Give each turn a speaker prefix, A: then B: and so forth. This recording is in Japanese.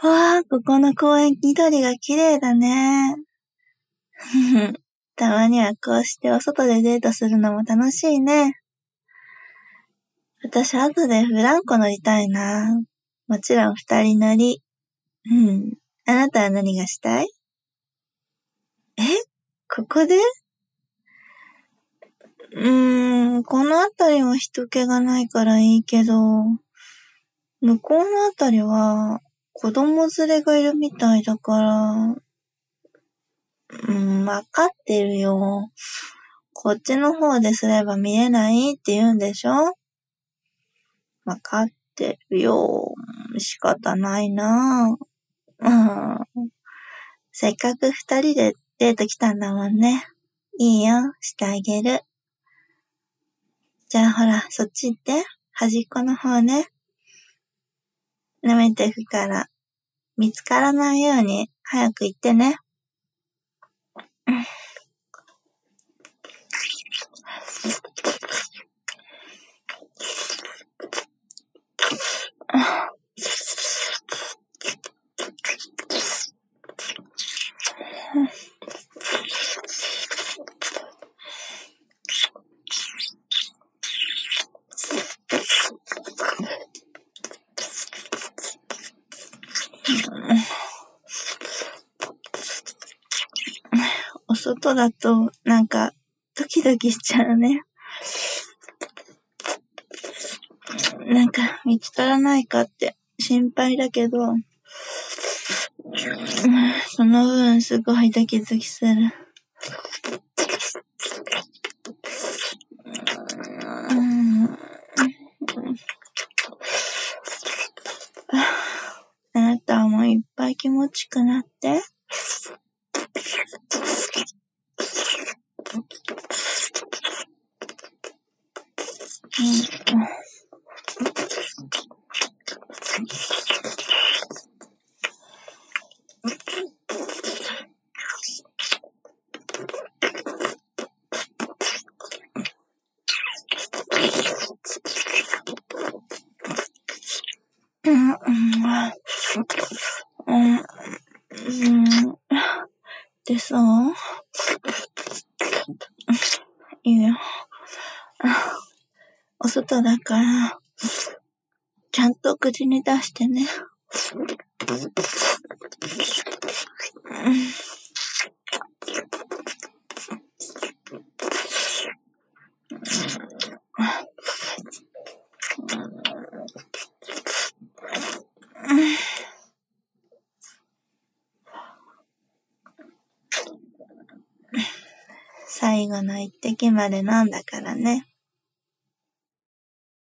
A: わあ、ここの公園緑が綺麗だね。たまにはこうしてお外でデートするのも楽しいね。私後でブランコ乗りたいな。もちろん二人乗り。あなたは何がしたい？ここで？この辺りは人気がないからいいけど、向こうの辺りは子供連れがいるみたいだから、わかってるよ。こっちの方ですれば見えないって言うんでしょ？わかってるよ。仕方ないな。せっかく二人でデート来たんだもんね。いいよ、してあげる。じゃあほら、そっち行って。端っこの方ね。舐めてくから、見つからないように早く行ってね。お外だと、ドキドキしちゃうね。見つからないかって心配だけど、その分すごいドキドキする。あなたもいっぱい気持ちくなって。でさ、いいよ。お外だから、ちゃんと口に出してね。最後の一滴まで飲んだからね。